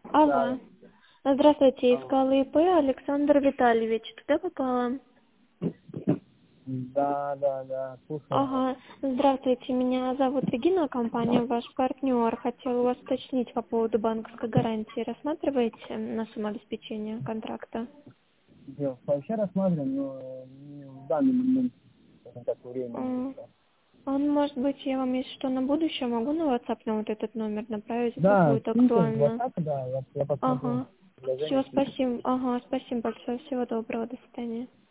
Алло. Здравствуйте, искала ИП Александр Витальевич. Туда попала? Да, слушаю. Ага. Здравствуйте, меня зовут Регина, компания «Ваш партнер». Хотела у вас уточнить по поводу банковской гарантии. Рассматриваете на самообеспечение контракта? Я вообще рассматриваем, но не в данный момент, скажем так, времени М, еще. может быть, я вам, если что, на будущее могу на WhatsApp на вот этот номер направить, если Да, будет скиньте в актуально. WhatsApp, да, я посмотрю Ага. предложение. Все, спасибо. Ага, спасибо большое. Всего доброго. До свидания.